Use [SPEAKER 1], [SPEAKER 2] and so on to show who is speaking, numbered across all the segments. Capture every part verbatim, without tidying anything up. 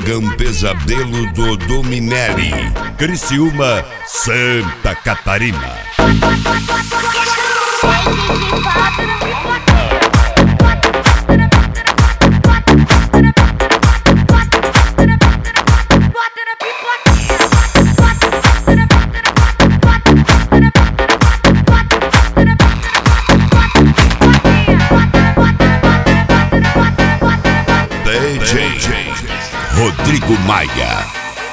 [SPEAKER 1] Logan Pesadelo do Dominelli, Criciúma, Santa Catarina. D J Rodrigo Maia.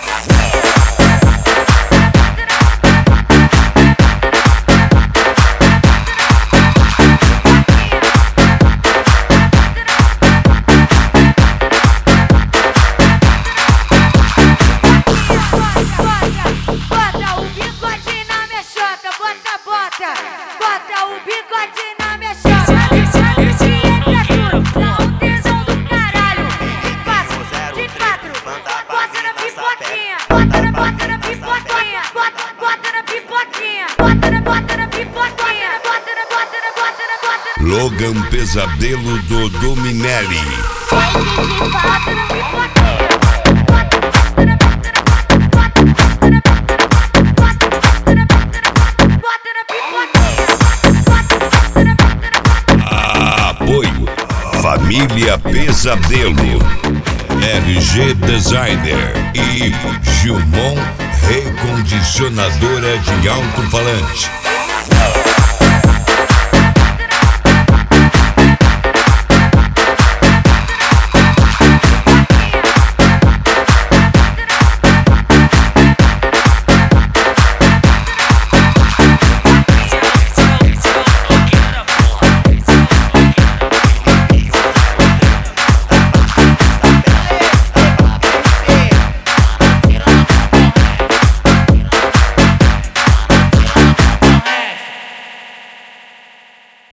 [SPEAKER 2] Bota o bigode na minha chota. Esse entra tudo, dá um tesão do caralho. De quatro, de quatro, bota na pipoquinha. Bota na, bota na pipoquinha. Bota, bota na pipoquinha. Bota na, bota na pipoquinha. Bota na, bota na, bota na, bota na.
[SPEAKER 1] Logan Pesadelo do Dominelli.
[SPEAKER 2] Bota na pipoquinha.
[SPEAKER 1] Apoio Família Pesadelo, R G Designer e Gilmon Recondicionadora de alto-falante.